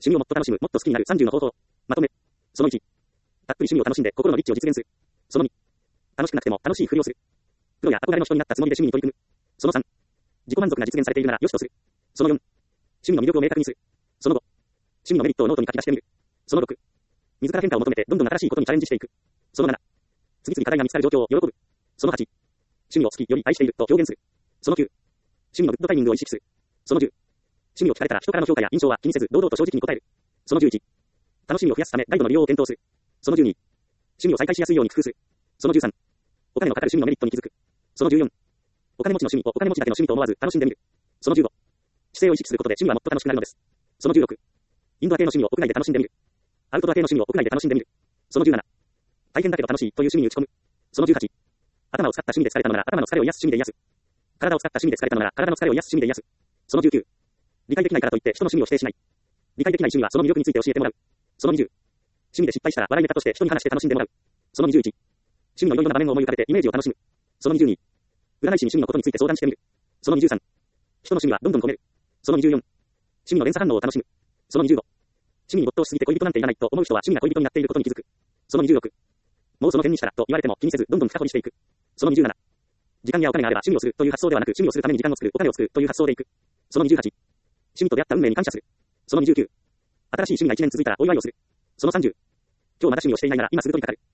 趣味をもっと楽しむ、もっと好きになる30の方法。まとめ。その1。たっぷり趣味を楽しんで心のリッチを実現する。その2。楽しくなくても楽しいふりをする。プロや憧れの人になったつもりで趣味に取り組む。その3。自己満足が実現されているなら良しとする。その4。趣味の魅力を明確にする。その5。趣味のメリットをノートに書き出してみる。その6。自ら変化を求めてどんどん新しいことにチャレンジしていく。その7。次々課題が見つかる状況を喜ぶ。その8。趣味を好きより愛していると表現する。その9。趣味のグッドタイミングを意識する。その10。趣味を聞かれたら人からの評価や印象は気にせず堂々と正直に答える。その11。楽しみを増やすためガイドの利用を検討する。その12。趣味を再開しやすいように工夫する。その13。お金のかかる趣味のメリットに気づく。その14。お金持ちの趣味をお金持ちだけの趣味と思わず楽しんでみる。その15。姿勢を意識することで趣味はもっと楽しくなるのです。その16。インドア系の趣味を屋外で楽しんでみる。アウトドア系の趣味を屋外で楽しんでみる。その17。大変だけど楽しいという趣味に打ち込む。その18。頭を使った趣味で疲れたのなら頭の疲れを癒す趣味で癒す。体を使った趣味で疲れたのなら体の疲れを癒す趣味で癒す。その19。理解できないからといって人の趣味を否定しない。理解できない趣味はその魅力について教えてもらう。その20。趣味で失敗したら笑いネタとして人に話して楽しんでもらう。その21。趣味のいろいろな場面を思い浮かべてイメージを楽しむ。その22。占い師に趣味のことについて相談してみる。その23。人の趣味はどんどん込める。その24。趣味の連鎖反応を楽しむ。その25。趣味に没頭しすぎて恋人なんていらないと思う人は趣味が恋人になっていることに気づく。その26。もうその点にしたらと言われても気にせずどんどん深掘りしていく。その27。時間やお金があれば趣味をするという発想ではなく趣味をするために時間を作る、お金を作るという発想でいく。その28。趣味と出会った運命に感謝する。その29。新しい趣味が1年続いたらお祝いをする。その30。今日まだ趣味をしていないなら今すぐとにかかる。